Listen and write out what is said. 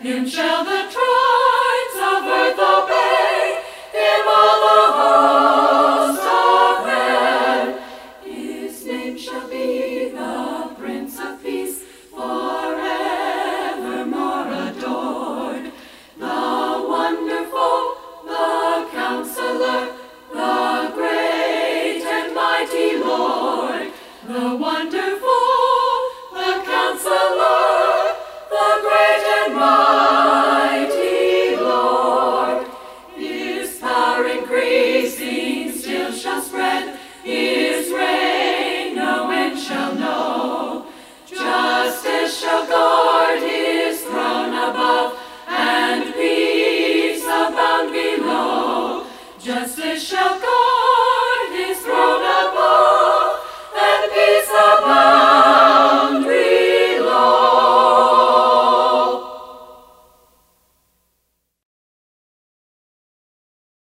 Him shall the tribes of earth obey, him all the host of men. His name shall be the Prince of Peace, forevermore adored. The Wonderful, the Counselor, the great and mighty Lord. The Wonderful, the Counselor, the great and mighty Lord. His power increasing still shall spread, his reign no end shall know. Justice shall guard his throne above, and peace abound below. Justice shall guard